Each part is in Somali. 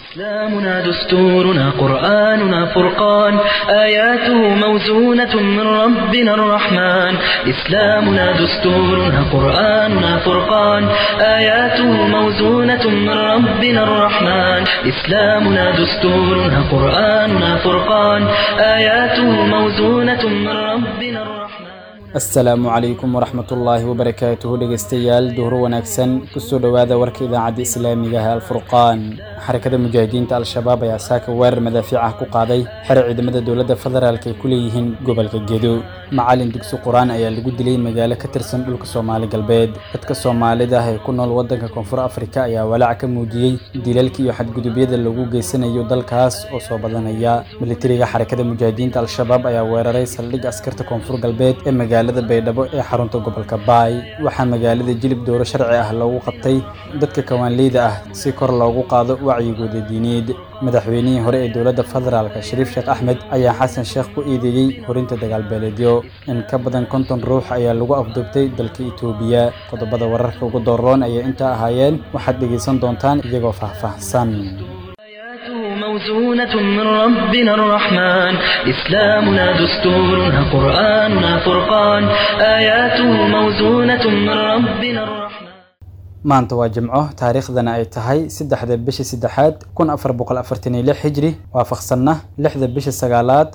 إسلامنا دستورنا قرآننا فرقان آياته موزونة من ربنا الرحمن إسلامنا دستورنا قرآننا فرقان آياته موزونة من ربنا الرحمن إسلامنا دستورنا قرآننا فرقان آياته موزونة من ربنا الرحمن السلام عليكم ورحمة الله وبركاته dhegeystayaal duhur wanaagsan kusoo dhawaada warka idaacada islaamiga ah Al-Furqaan xarakada mujaahidiinta al-shabaab ayaa saaka weerar madaafiic ah ku qaaday xero ciidamada dawladda federaalka ay ku leeyihiin gobolka Gedo macallin dugsi Quraan ayaa lagu dilay magaalo ka tirsan dhulka Soomaali galbeed dadka Soomaalida ah ee ku nool wadanka Koonfur Afrika ayaa walaac ka muujiyay dilalka iyo xadgudubyada lagu geysanayo dalkaas oo soo badanaya militariga xarakada mujaahidiinta al-shabaab ayaa weeraray saldhig askarta Koonfur galbeed ee magaalada Baydhabo ee xarunta gobolka Baay waxa magaalada Jilib dooro sharci ah lagu qabtay dadka kawaanleyda ah si kor loogu qaado wacyigooda diineed madaxweynihii hore ee dawladda federaalka Shariif Sheekh Ahmed ayaa Xasan Sheekh ku eedeeyay horinta dagaal beeleedyo in ka badan 50 ruux ayaa lagu afduubtay dalka Itoobiya qodobada wararka ugu dooran ayaa inta ahaayeen waxaad dhageysan doontaan iyagoo faahfaahsan موزونة من ربنا الرحمن إسلامنا دستورنا قرآننا فرقان آياته موزونة من ربنا الرحمن maanta waa jimco taariikhdana ay tahay 3 bisha 3 1446 hijri waafaqsanna 6 bisha 9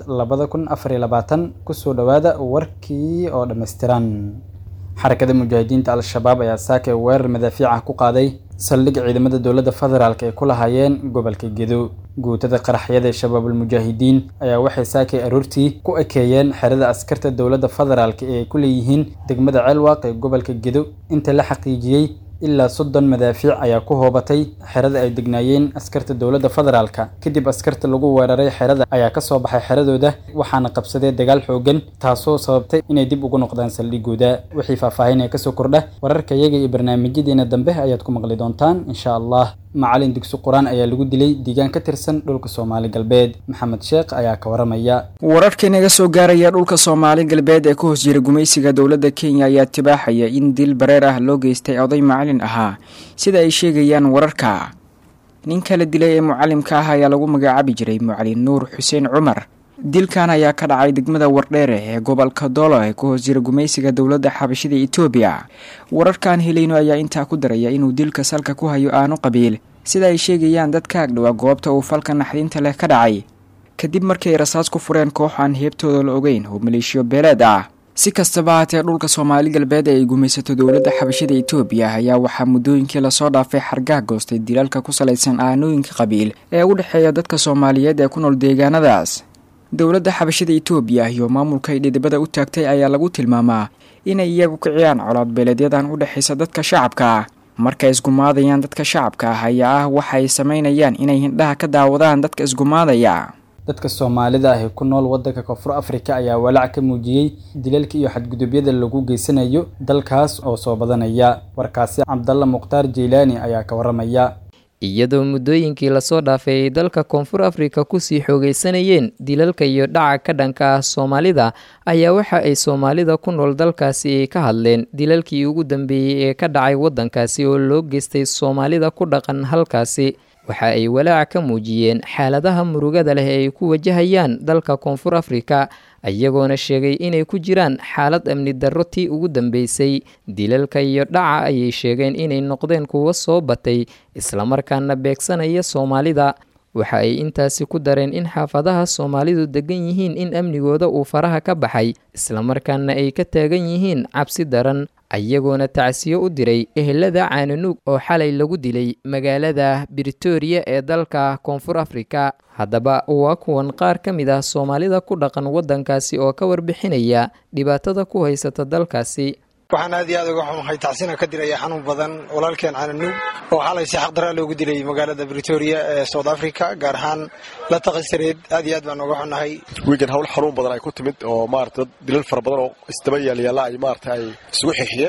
2024 kusoo dhawaada warkii oo dhameystiran xarakada mujaahidiinta al-shabaab ayaa saaka weerar madaafiic ah ku qaaday saldhig ciidamada dawladda federaalka ay ku lahaayeen gobolka Gedo guutada qaraxyada shabaabul mujaahidiin ayaa waxay saakay aroortii ku ekeeyeen xerada askarta dawladda federaalka ee ku leeyihiin degmada Ceelwaaq ee gobolka Gedo inta la xaqiijiyay ilaa 30 madaafiic ayaa ku hoobatay xerada ay degnaayeen askarta dawladda federaalka kadib askarta lagu weeraray xerada ayaa ka soo baxay xeradooda waxaana qabsaday dagaal xoogan taasoo sababtay inay dib ugu noqdaan saldhigooda wixii faahfaahinaya ka soo kordha wararka iyaga iyo barnaamijyadeena dambe ayaad ku maqli doontaan insha Allah macallin dugsi Quraan ayaa lagu dilay deegaan ka tirsan dhulka Soomaali galbeed Maxamed Sheekh ayaa ka waramaya wararkeena soo gaaraya dhulka Soomaali galbeed ee ku hoos jira gumaysiga dawladda Kenya ayaa tibaaxaya in dil bareer ah loo geystay oday macallin ahaa sida ay sheegayaan wararka ninka la dilay ee macallimka ah ayaa lagu magacaabi jiray Macallin Nuur Xuseen Cumar dilkan ayaa ka dhacay degmada Wardheere ee gobolka Doolo ee ku hoos jira gumaysiga dawladda Xabashida Itoobiya wararkan helayno ayaa inta ku daraya inuu dilka salka ku hayo aanu qabiil sida ay sheegayaan dadka agdhow goobta uu falka naxdinta leh ka dhacay kadib markay rasaas ku fureen koox aan heebtooda la ogeyn oo maleeshiyo beeleed ah si kastaba haatee dhulka Soomaali galbeed ee gumaysato dawladda Xabashida Itoobiya ayaa waxaa muddooyinkii la soo dhaafay xargaha goostay dilalka ku salaysan aanooyinka qabiil ee u dhaxeeya dadka Soomaaliyeed ee ku nool deegaanadaas dawladda Xabashida Itoobiya iyo maamulka ay dhidibada u taagtay ayaa lagu tilmaamaa inay iyagu kiciyaan colaad beeleedyadan u dhaxaysa dadka shacabka markay isgumaadayaan dadka shacabka ayaa waxay sameynayaan inay hindhaha ka daawadaan dadka isgumaadaya dadka Soomaalida ah ee ku nool wadanka Koonfur Afrika ayaa walaac ka muujiyay dilalka iyo xadgudubyada lagu geysanayo dalkaas oo soo badanaya warkaasi Cabdalla Muqtaar Jeelaani ayaa ka waramaya iyadoo muddooyinkii la soo dhaafay dalka Koonfur Afrika ku sii xoogeysanayeen dilalka iyo dhaca ka dhanka Soomaalida ayaa waxa ay Soomaalida ku nool dalkaasi ka hadleen dilalkii ugu dambeeyay ee ka dhacay wadankaasi oo loo geystay Soomaalida ku dhaqan halkaasi waxa ay walaac ka muujiyeen xaaladaha murugada leh ee ay ku wajahayaan dalka Koonfur Afrika ayagoona sheegay inay ku jiraan xaalad amni darro tii ugu dambeysay dilalka iyo dhaca ayay sheegeen inay noqdeen kuwa soo batay isla markaana beegsanaya Soomaalida waxa ay intaasi ku dareen in xaafadaha Soomaalidu degan yihiin in amnigooda uu faraha ka baxay isla markaana ay ka taagan yihiin cabsi daran ayagoona tacsiyo u diray ehelada Caananuug oo xalay lagu dilay magaalada Pretoria ee dalka Koonfur Afrika haddaba waa kuwan qaar ka mid ah Soomaalida ku dhaqan wadankaasi oo ka warbixinaya dhibaatada ku haysata dalkaasi waxaan aad iyo aad uga xumahay tacsina ka diraya xanuun badan walaalkeen Caananuug oo xalay si xaq daraa loogu dilay magaalada Pretoria ee South Africa gaar ahaan la taqasireed aad iyo aad baan uga xunahay weegan hawl xanuun badan ay ku timid oo maartay dilal fara badan oo istaba yaala ay maartay isugu xixiyeen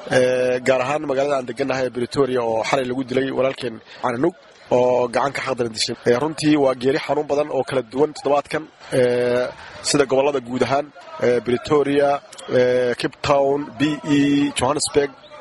gaar ahaan magaalada aan deganahay Pretoria oo xalay lagu dilay walaalkeen Caananuug oo gacan ka xaqdaran dishay runtii waa geeri xanuun badan oo kala duwan toddobaadkan sida gobolada guud ahaan Pretoria, Cape Town, BE, Johannesburg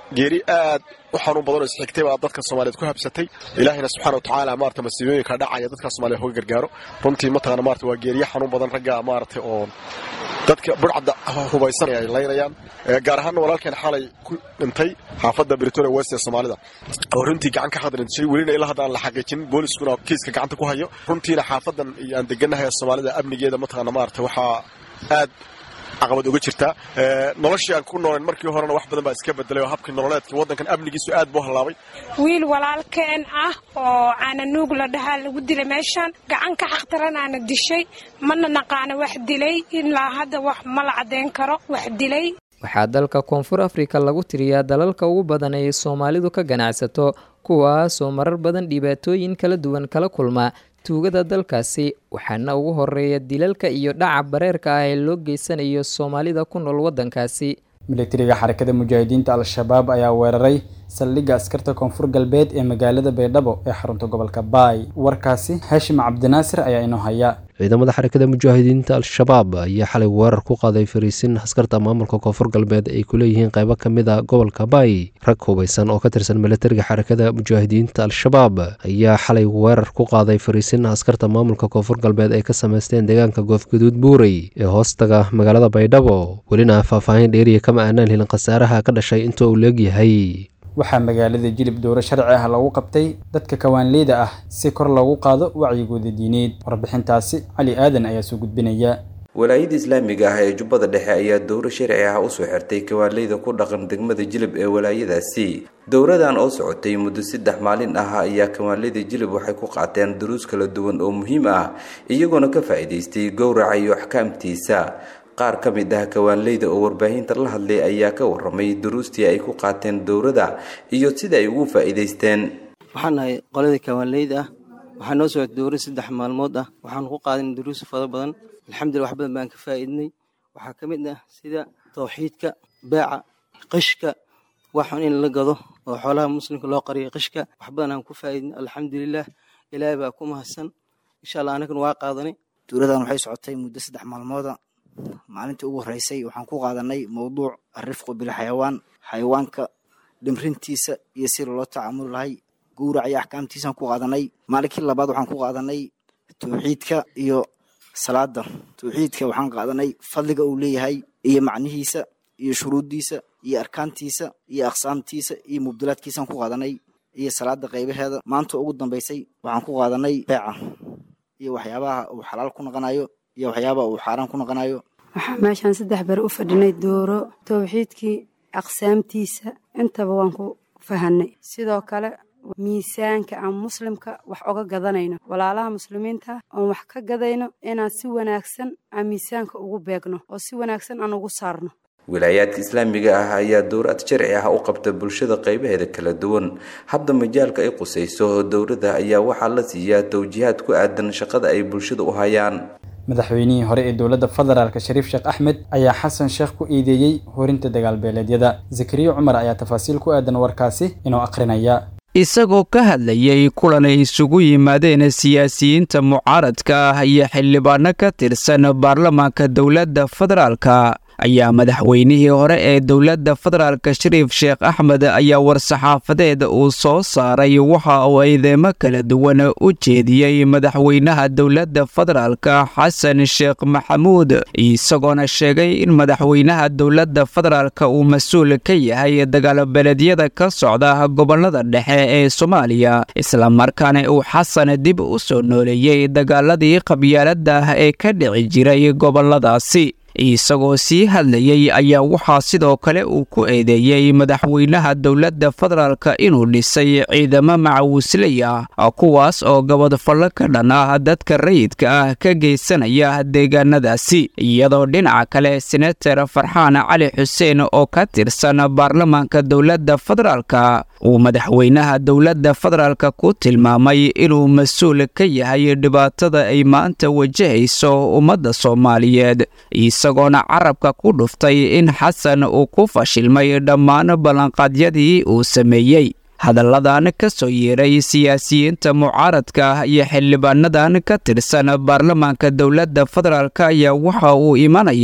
geeri aad u xanuun badan oo isxigtay baa dadka Soomaaliyeed ku habsatay ilaahina subxaanahu wa ta'aala maarta masiibooyinka dhacaya dadka Soomaaliyeed uga gargaaro runtii mataqaana maarta waa geeri xanuun badan ragga maarta oo dadka burcada hubaysan ay leeynayaan gaar ahaan walaalkeen xalay ku dhintay xaafadda Pretoria West ee Soomaalida oo runtii gacan ka xadrin jiray waliina ilaa hadda aan la xaqiijin booliskuna kiiska gacanta ku hayo runtiina xaafadan aan deganahay Soomaalida amnigeeda mataqaana maarta waxa aad caqabad uga jirta noloshii aan ku nooleen markii horena wax badan baa iska bedelay oo habkii nololeedka wadankan amnigiisu aad buu halaabay wiil walaalkeen ah oo aan nuug la dhaxal lagu dilay meeshan gacan ka xaqtaranaana dishay mana naqaan wax dilay ilaa hadda wax ma la cadeyn karo wax dilay waxaa dalka Koonfur Afrika lagu tiriyaa dalalka ugu badan ee Soomaalidu ka ganacsato kuwaas oo marar badan dhibaatooyin kala duwan kala kulma tuugada dalkaasi waxaana ugu horeeya dilalka iyo dhaca bareerka ah ee loo geysanayo Soomaalida ku nool wadankaasi militariga xarakada mujaahidiinta al-shabaab ayaa weeraray saldhigga askarta Koonfur Galbeed ee magaalada Baydhabo ee xarunta gobolka Baay warkaasi Hashim Cabdinaasir ayaa inoo haya ciidamada xarakada mujaahidiinta al-shabaab ayaa xalay weerar ku qaaday fariisin askarta maamulka Koonfur Galbeed ay ku leeyihiin qaybo kamid ah gobolka Baay rag hubeysan oo ka tirsan militariga xarakada mujaahidiinta al-shabaab ayaa xalay weerar ku qaaday fariisin askarta maamulka Koonfur Galbeed ay ka sameysteen deegaanka Goofgaduud Buurey ee hoostaga magaalada Baydhabo walina faahfaahin dheeri kama aanan helin khasaaraha ka dhashay inta uu leeyahay waxaa magaalada Jilib dowro sharci ah lagu qabtay dadka kawaanleyda ah si kor loogu qaado wacyigooda diineed warbixintaasi Ali Aadan ayaa soo gudbinaya walaayada islaamiga ah ee Jubbada Dhexe ayaa dowro sharci ah u soo xirtay kawaanleyda ku dhaqan degmada Jilib ee walaayadaasi dowradan oo socotay muddo 3 maalin ah ayaa kawaanleyda Jilib waxay ku qaateen duruus kala duwan oo muhiim ah iyagoona ka faa'iideystay gowraca iyo ahkaamtiisa qaar ka mid ah kawaanleyda oo warbaahinta la hadlay ayaa ka waramay duruustii ay ku qaateen dowrada iyo sida ay ugu faa'iideysteen waxaan nahay qolada kawaanleyda waxaan noo soo dowro 3 maalmood ah waxaan ku qaadan duruus fara badan alxamdulillah wax badan baan ka faa'iidnay waxa ka mid ah sida tawxiidka baaca qishka waxaan in la gado oo xoolaha muslimka loo qariyo qishka wax badan aan ku faa'iidnay alxamdulillah ilaahay baa ku mahadsan insha Allah anaguna waa qaadanay dowradan waxay socotay muddo 3 maalmood maalintii ugu horeysay waxaan ku qaadanay mowduuc arifqu bil xayawaanka dhimrintiisa iyo sida loo tacaamul lahay gowraca iyo ahkaamtiisa ku qaadanay maalinkii labaad waxaan ku qaadanay tawxiidka iyo salaada tawxiidka waxaan qaadanay fadliga uu leeyahay iyo macnihiisa iyo shuruudiisa iyo arkaantiisa iyo aqsaamtiisa iyo mubdalaadkiisa ku qaadanay iyo salaada qaybaheeda maanta ugu dambeysay waxaan ku qaadanay beeca iyo waxyaabaha uu xalaal ku noqonayo iyo waxyaabo uu xaraan ku noqonayo waxaan meeshan 3 bar u fadhinay dooro tawxiidkii aqsaamtiisa intaba waan ku fahanay sidoo kale miisaanka aan muslimka wax uga gadanayno walaalaha muslimiinta oo wax ka gadayno inaan si wanaagsan aan miisaanka ugu beegno oo si wanaagsan aan ugu saarno wilaayadka islaamiga ah ayaa dowrad sharci ah u qabta bulshada qaybaheeda kala duwan hadda majaalka ay qusayso dowladda ayaa waxaa la siiyaa tawjiihaad ku aadan shaqada ay bulshada u hayaan madaxweynihii hore ee dowladda federaalka Shariif Sheekh Axmed ayaa Xasan Sheekh ku eedeeyay horinta dagaal beeleedyada Zakariya Cumar ayaa tafaasiil ku aadan warkaasi inuu aqrinaya isagoo ka hadlayay kulan ay isugu yimaadeen siyaasiyiinta mucaaradka ah iyo xildhibaano ka tirsan baarlamaanka dowladda federaalka ayaa madaxweynihii hore ee dowladda federaalka Shariif Sheekh Axmed ayaa war-saxaafadeed uu soo saaray waxa uu eedeymo kala duwan u jeediyey madaxweynaha dowladda federaalka Xasan Sheekh Maxamuud isagoona sheegay in madaxweynaha dowladda federaalka uu mas'uul ka yahay dagaal beeleedyada ka socda gobolada dhexe ee Soomaaliya isla markaana uu Xasan dib u soo nooleeyay dagaaladii qabyaaladda ee ka dhici jiray goboladaasi isagoo sii hadlayay ayaa waxaa sidoo kale uu ku eedeeyay madaxweynaha dowladda federaalka inuu dhisay ciidamo macawisley ah kuwaas oo gabadfallo ka dhan ah dadka rayidka ah ka geysanaya deegaanadaasi iyadoo dhinaca kale senator Farxaan Cali Xuseen oo ka tirsan baarlamaanka dowladda federaalka uu madaxweynaha dowladda federaalka ku tilmaamay inuu mas'uul ka yahay dhibaatada ay maanta wajahayso ummadda Soomaaliyeed isagoona carabka ku dhuftay in Xasan uu ku fashilmay dhammaan ballanqaadyadii uu sameeyay hadalladan ka soo yeeray siyaasiyiinta mucaaradka iyo xildhibaanadan ka tirsan baarlamaanka dowladda federaalka ayaa waxa uu imanayaa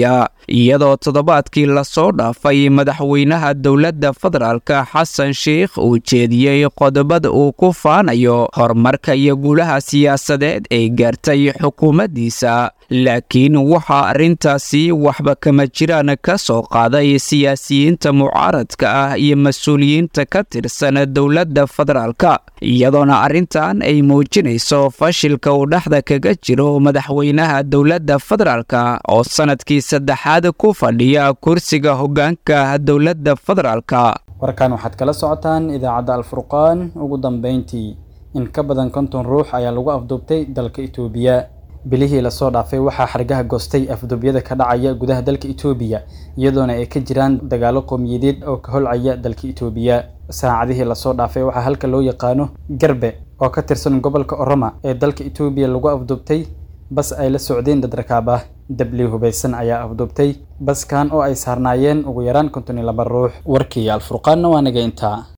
iyadoo toddobaadkii lasoo dhaafay madaxweynaha dowladda federaalka xasan sheikh uu jeediyey qodobada uu ku faanayo horumarka iyo guulaha siyaasadeed ay gaartay xukuumaddiisa laakiin waxaa arrintaasi waxba kama jiraan ka soo qaaday siyaasiyiinta mucaaradka ah iyo mas-uuliyiinta ka tirsan dowladda federaalka iyadoona arrintan ay muujinayso fashilka uu dhexda kaga jiro madaxweynaha dowladda federaalka oo sanadkii saddexaad ku fadhiya kursiga hoggaanka dowladda federaalka warkan waxaad kala socotaan idaacadda alfurqaan ugu dambeyntii in ka badan 50 ruux ayaa lagu afduubtay dalka Itoobiya bilihii la soo dhaafay waxaa xargaha goostay afduubyada ka dhacaya gudaha dalka Itoobiya iyadoona ay ka jiraan dagaalo qowmiyadeed oo ka holcaya dalka Itoobiya saacadihii la soo dhaafay waxaa halka loo yaqaano Garbe oo ka tirsan gobolka Oroma ee dalka Itoobiya lagu afduubtay bas ay la socdeen dad rakaab ah dabli hubaysan ayaa afduubtay baskan oo ay saarnaayeen ugu yaraan 52 ruux warkii alfurqaanna waa naga intaa